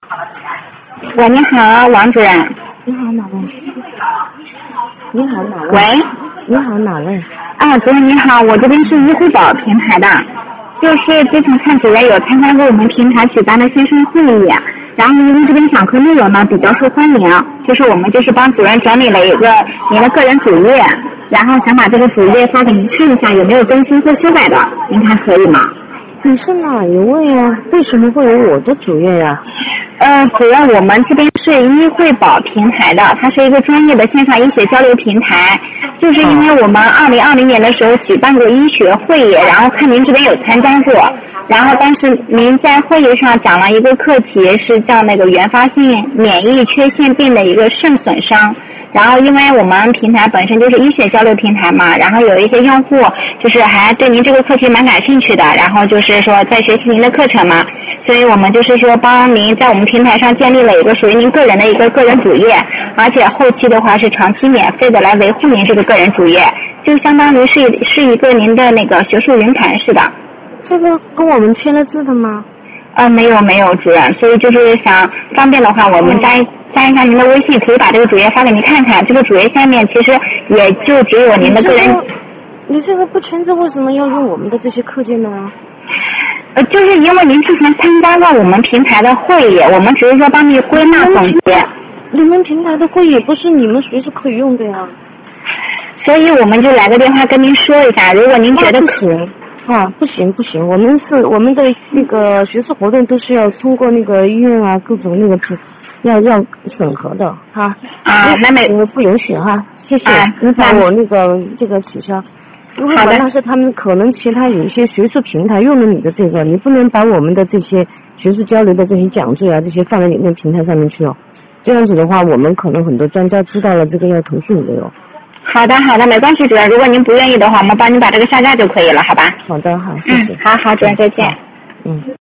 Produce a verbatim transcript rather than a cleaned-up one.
喂，你好，王主任。 你好，哪位？你好，哪位？ 喂。 你好，哪位？ 啊，主任你好，我这边是医护宝平台的，就是之前看主任有参加过我们平台举办的线上会议，然后因为这边讲课内容呢比较受欢迎，就是我们就是帮主任整理了一个您的个人主页，然后想把这个主页发给您看一下有没有更新或修改的，您看可以吗？ 你是哪一位啊？为什么会有我的主页呀、 啊？呃，主任，我们这边是医惠宝平台的，它是一个专业的线上医学交流平台。就是因为我们二零二零年的时候举办过医学会议，然后看您这边有参加过，然后当时您在会议上讲了一个课题，是叫那个原发性免疫缺陷病的一个肾损伤。然后因为我们平台本身就是医学交流平台嘛，然后有一些用户就是还对您这个课题蛮感兴趣的，然后就是说在学习您的课程嘛，所以我们就是说帮您在我们平台上建立了一个属于您个人的一个个人主页，而且后期的话是长期免费的来维护您这个个人主页，就相当于是是一个您的那个学术云盘似的。 这个跟我们签了字的吗？ 呃，没有没有，主任，所以就是想方便的话，我们加一加一下您的微信，可以把这个主页发给您看看。这个主页下面其实也就只有您的个人。 你这个，你这个不签字，为什么要用我们的这些课件呢？ 呃，就是因为您之前参加过我们平台的会议，我们只是说帮您归纳总结。 你们平台的会议不是你们随时可以用的呀。 所以我们就来个电话跟您说一下，如果您觉得不行。啊，不行不行，我们是我们的那个学术活动都是要通过那个医院啊各种那个要要审核的哈。 啊，那没不允许哈，谢谢。 啊、 你把我那个这个取消。如果那是他们可能其他有一些学术平台用了你的这个，你不能把我们的这些学术交流的这些讲座啊这些放在你那平台上面去哦。这样子的话，我们可能很多专家知道了这个要投诉你的哟。 好的好的，没关系，主任。如果您不愿意的话，我们帮您把这个下架就可以了，好吧？ 好的，好，谢谢。 嗯，好好，主任再见。 嗯。